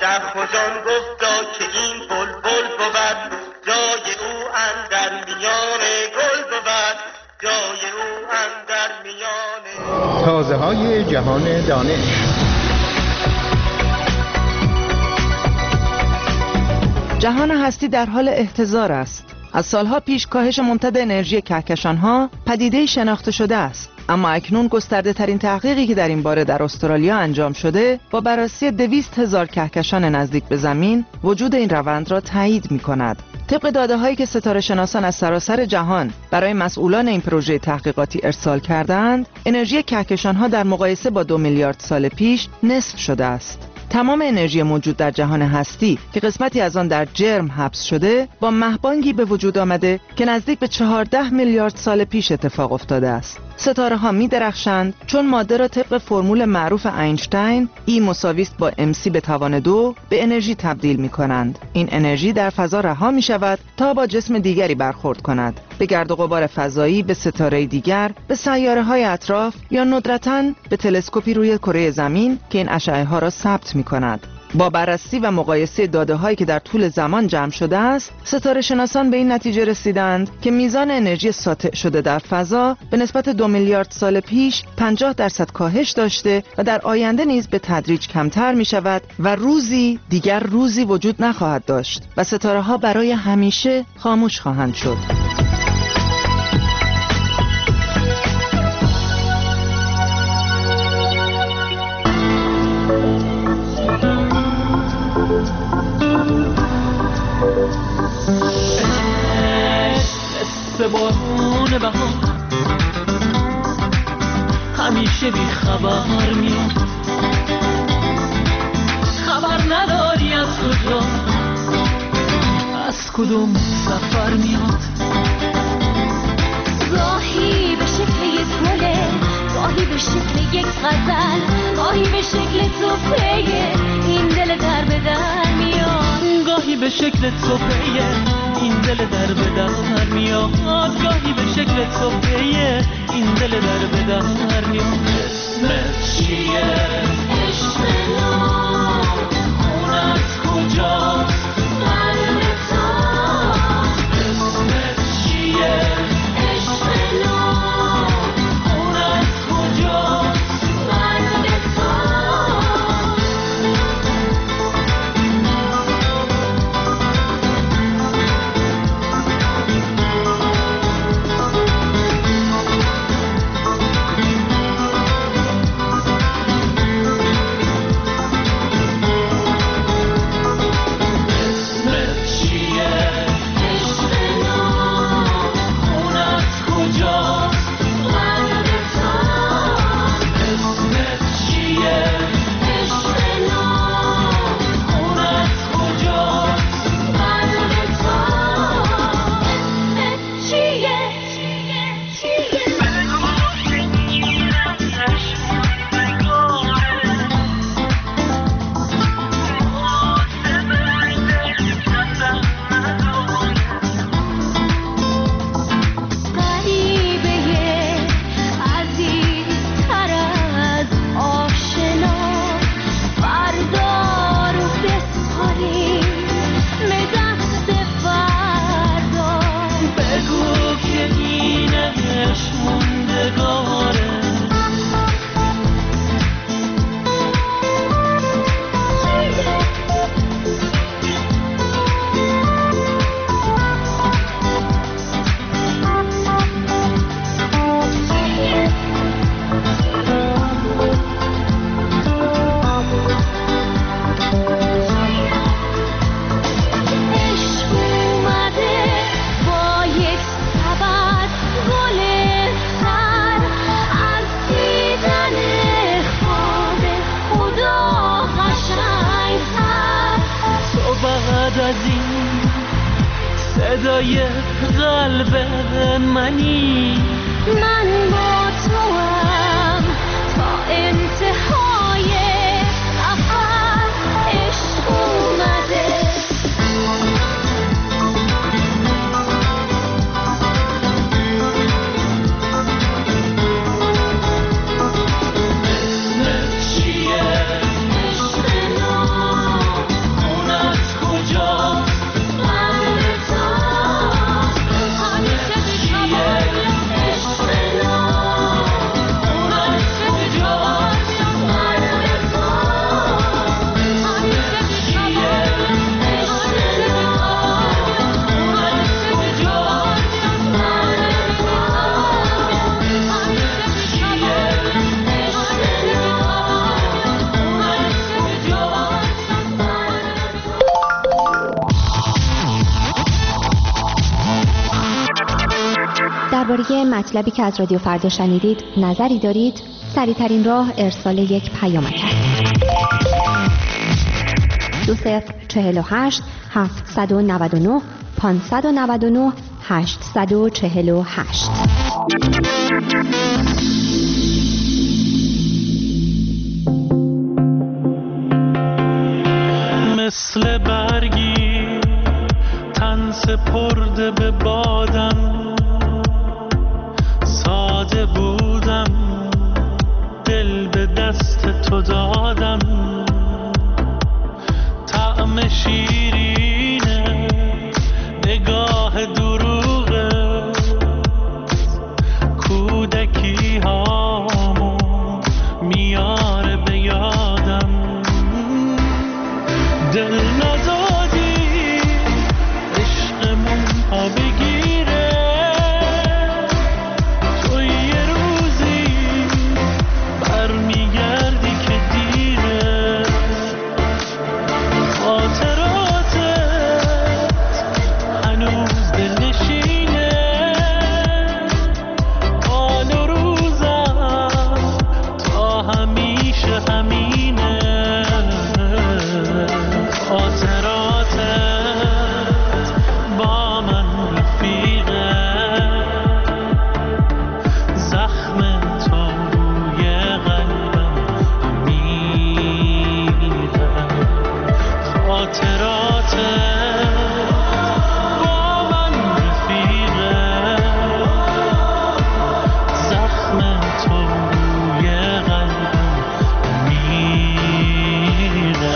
دهجان گفتا که این بلبل بود، جای او اندر میان گل بود، جای او اندر میان. تازه های جهان دانش. جهان هستی در حال احتضار است. از سالها پیش کاهش ممتد انرژی کهکشان‌ها پدیده‌ای شناخته شده است، اما اکنون گسترده ترین تحقیقی که در این باره در استرالیا انجام شده با بررسی 200,000 کهکشان نزدیک به زمین وجود این روند را تایید می‌کند. طبق داده‌هایی که ستاره شناسان از سراسر جهان برای مسئولان این پروژه تحقیقاتی ارسال کردند، انرژی کهکشان‌ها در مقایسه با 2 میلیارد سال پیش نصف شده است. تمام انرژی موجود در جهان هستی که قسمتی از آن در جرم حبس شده با مهبانگی به وجود آمده که نزدیک به 14 میلیارد سال پیش اتفاق افتاده است. ستاره ها می درخشند چون ماده را طبق فرمول معروف اینشتین E = با mc به توان 2 به انرژی تبدیل می کنند. این انرژی در فضا رها می شود تا با جسم دیگری برخورد کند، به گرد و غبار فضایی، به ستاره دیگر، به سیاره های اطراف یا ندرتاً به تلسکوپی روی کره زمین که این اشعه ها را ثبت می کند. با بررسی و مقایسه داده‌هایی که در طول زمان جمع شده است، ستاره شناسان به این نتیجه رسیدند که میزان انرژی ساطع شده در فضا به نسبت 2 میلیارد سال پیش 50% کاهش داشته و در آینده نیز به تدریج کمتر می شود و روزی دیگر روزی وجود نخواهد داشت و ستاره‌ها برای همیشه خاموش خواهند شد. بارون بهار همیشه بی خبر میاد، خبر نداری از کجا از کدوم سفر میاد. گاهی به شکل یک گله، گاهی به شکل یک غزل، گاهی به شکل توپه این دل در به در میاد، گاهی به شکل توپه این دل در به در میاد، گاهی به شکل توپه این دل در به در میاد. اسمت چیه؟ عشق نام اون از کجاست؟ قلب تو. اسمت چیه؟ عشق نام اون از کجاست؟ قلب تو. صدای قلب منی، من با تو هم تا انتهای سفر. عشق اومده اسمت چیه؟ عشق نام درباره مطلبی که از رادیو فردا شنیدید نظری دارید؟ سریع‌ترین راه ارسال یک پیامک است. 2048 799 599 848. مثل برگی تن سپرده به بادم، ساده بودم دل به دست تو دادم، طعم شیرینه نگاه دروغه، کودکی هامو میاره به یادم، دل ندادی عشقمون ها بگیره، تو یه روزی برمیگردی که دیره، خاطراتت هنوز دلنشینه، حال و روزم تا همیشه همینه، خاطراتت با من رفیقه، زخم تو روی قلبم میره، خاطراتت با من رفیقه، زخم تو روی قلبم میره.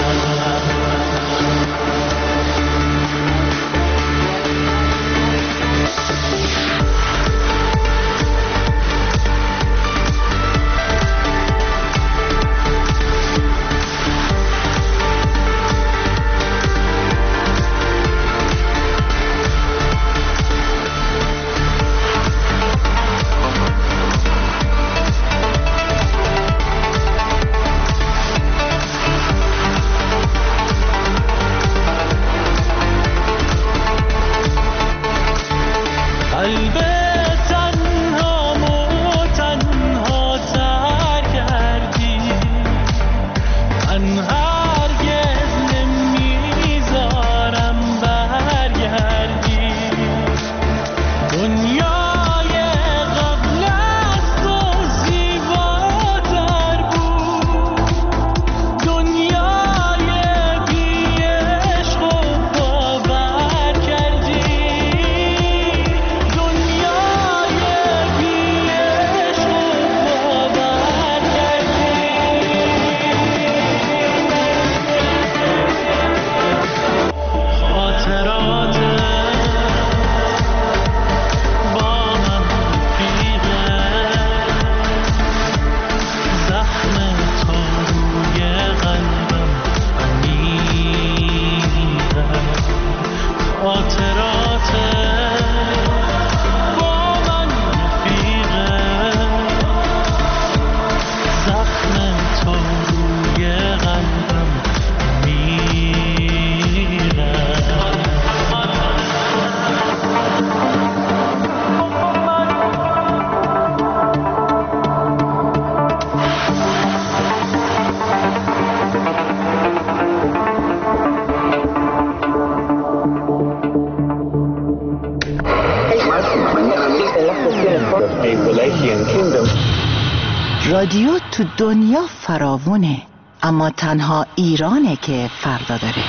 رادیو تو دنیا فراوونه، اما تنها ایرانه که فردا داره.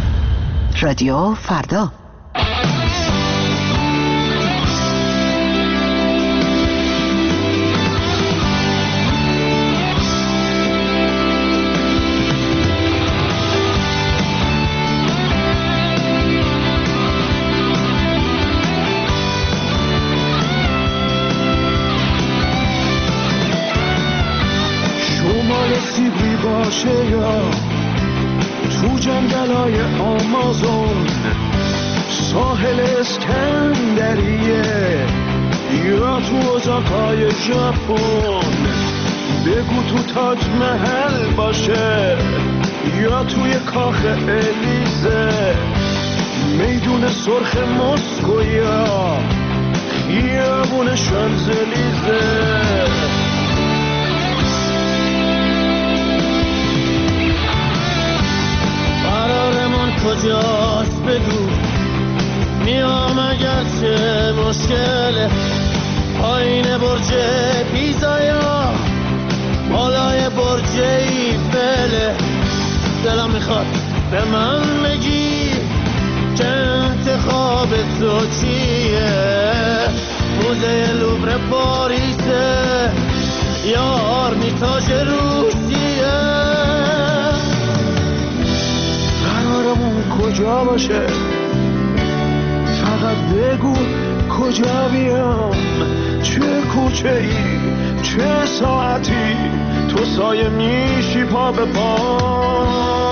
رادیو فردا. یا تو جنگلای آمازون، ساحل اسکندریه یا تو ازاقای ژاپن، بگو تو تاج محل باشه یا توی کاخ الیزه، میدون سرخ مسکو یا خیابون شانزلیزه. قرارمون کجاست بگو، میام اگرچه مشکله، پایین برج پیزا یا بالای برج ایفله. دلم میخواد به من بگی که انتخاب تو چیه، موزه لوور پاریسه یا آرمیتاژ روسیه. قرارمون کجا باشه، فقط بگو کجا بیام، چه کوچه ای چه ساعتی، تو سایه میشی پا به پا.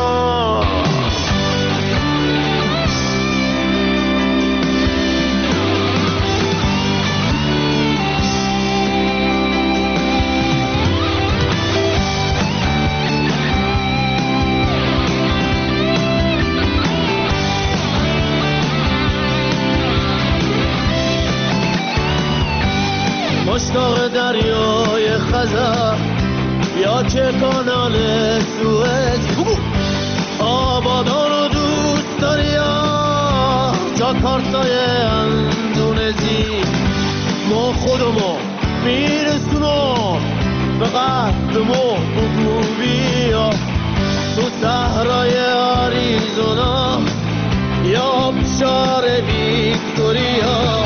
مشتاق دریای خزر یا که کانال سوئد، آبادان رو دوست داری یا جاکارتای اندونزی، ما خودمو میرسونم به قهرمو بگو، تو صحرای آریزونا یا بشار ویکتوریا.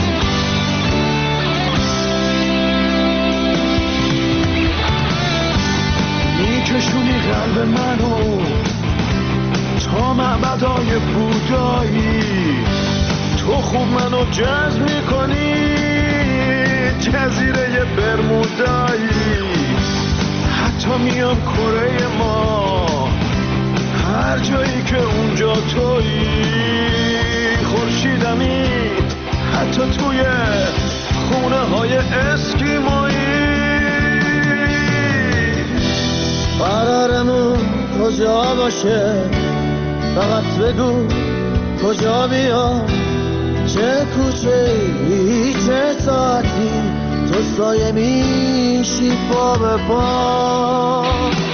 میکشونی قلب منو تا معبدای بودایی، تو خوب منو جذب میکنی جزیره برمودایی. حتی میام کره ما، هر جایی که اونجا تویی، خورشیدمی حتی توی خونه های اسکیمایی. قرارمون کجا باشه، فقط بگو کجا بیام، چه کوچه ای چه ساعتی، تو سایه میشی پا به پا.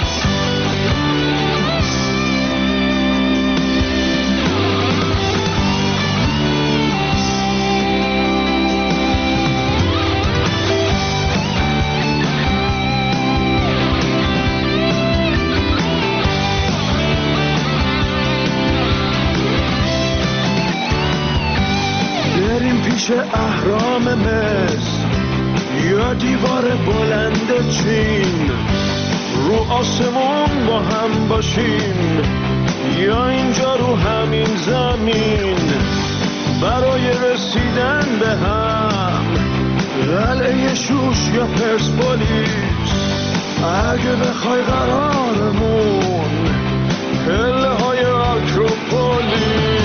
اهرام مصر یا دیوار بلند چین، رو آسمون با هم باشیم یا اینجا رو همین زمین، برای رسیدن به هم قلعه شوش یا پرسپولیس. اگه بخوای قرارمون پله های آکروپولیس.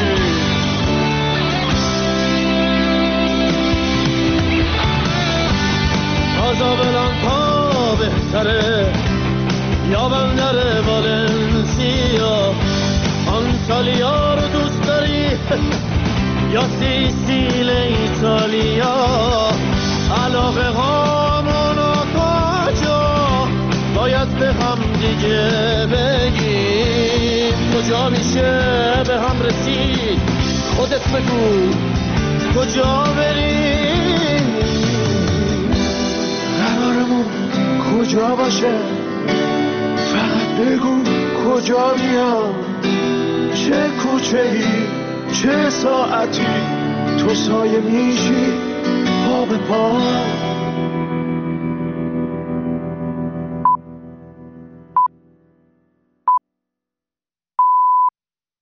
کازابلانکا بهتره یا بندر والنسیا، آنتالیا رو دوست داری یا سیسیل ایتالیا، علاقه هامون کجا باید به هم دیگه بگیم، کجا میشه به هم رسید، خودت بگو کجا بریم. قرارمون کجا باشه، فقط بگو کجا بیام، چه کوچه ای چه ساعتی، تو سایه میشی پا به پا.